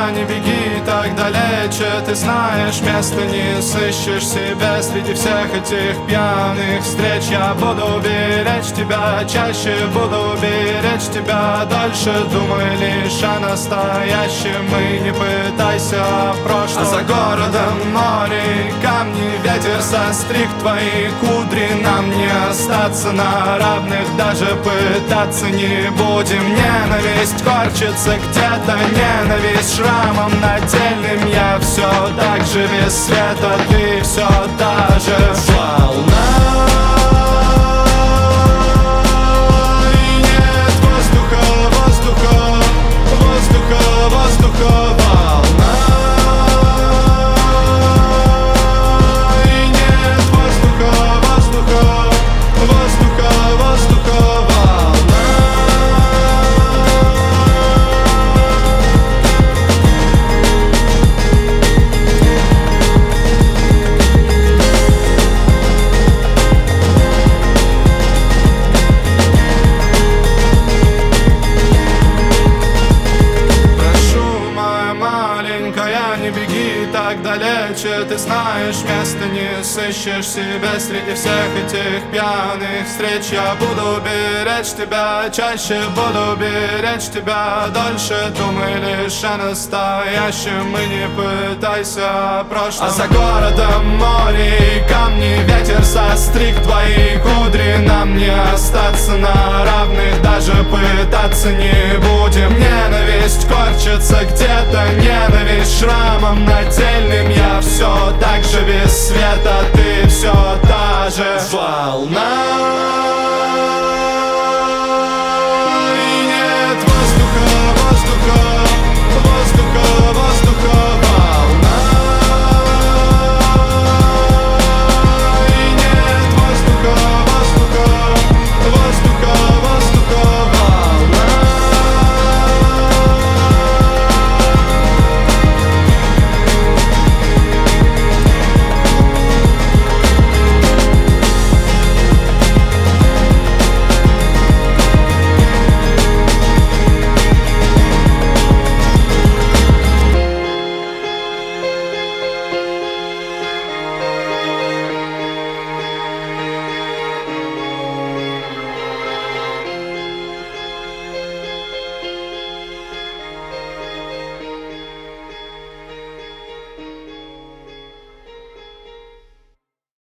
маленькая, не беги так далече. Ты знаешь, места не сыщешь себе среди всех этих пьяных встреч. Я буду беречь тебя чаще, буду беречь тебя дольше. Думай лишь о настоящем и не пытайся в прошлом. А за городом море, камни, ветер состриг твои кудри. Нам не остаться на равных, даже пытаться не будем. Ненависть корчится где-то, ненависть шрамом нательным. Я все так же без света, ты все та же волна. И нет воздуха, воздуха, воздуха, воздуха, волна. И нет воздуха, воздуха, воздуха, воздуха, волна. Не беги так далече, ты знаешь, места не сыщешь себе среди всех этих пьяных встреч. Я буду беречь тебя чаще, буду беречь тебя дольше. Думай лишь о настоящем и не пытайся о прошлом. А за городом море и камни, ветер состриг твои кудри. Нам не остаться на равных, даже пытаться не будем. Ненависть корчится где-то, ненависть шрамом нательным. Я все так же без света, ты все та же волна.